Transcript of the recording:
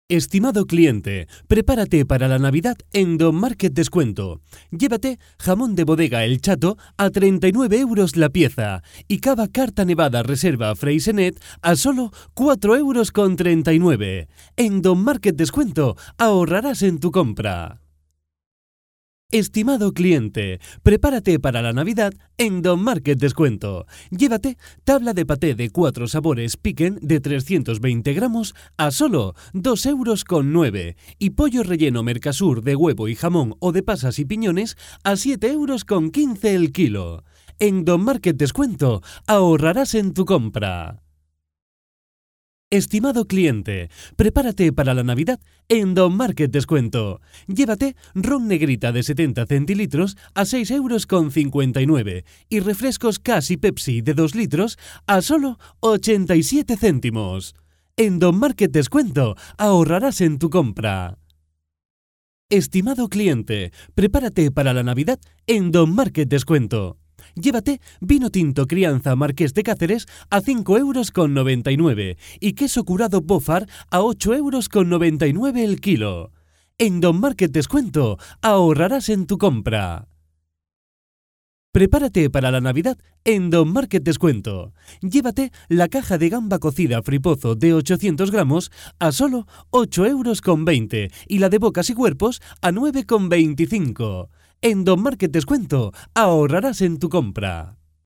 Estimado cliente, prepárate para la Navidad en Don Market Descuento. Llévate jamón de bodega El Chato a 39 euros la pieza y cava Carta Nevada Reserva Freixenet a solo 4,39 euros. En Don Market Descuento ahorrarás en tu compra. Estimado cliente, prepárate para la Navidad en Don Market Descuento. Llévate tabla de paté de 4 sabores Piquen de 320 gramos a solo 2,09 euros y pollo relleno Mercasur de huevo y jamón o de pasas y piñones a 7,15 euros el kilo. En Don Market Descuento ahorrarás en tu compra. Estimado cliente, prepárate para la Navidad en Don Market Descuento. Llévate ron negrita de 70 centilitros a 6,59 euros y refrescos Cass y Pepsi de 2 litros a solo 87 céntimos. En Don Market Descuento ahorrarás en tu compra. Estimado cliente, prepárate para la Navidad en Don Market Descuento. Llévate vino tinto Crianza Marqués de Cáceres a 5,99 euros y queso curado Bofar a 8,99 euros el kilo. En Don Market Descuento ahorrarás en tu compra. Prepárate para la Navidad en Don Market Descuento. Llévate la caja de gamba cocida Fripozo de 800 gramos a solo 8,20 euros y la de bocas y cuerpos a 9,25 euros. En Don Market Descuento ahorrarás en tu compra.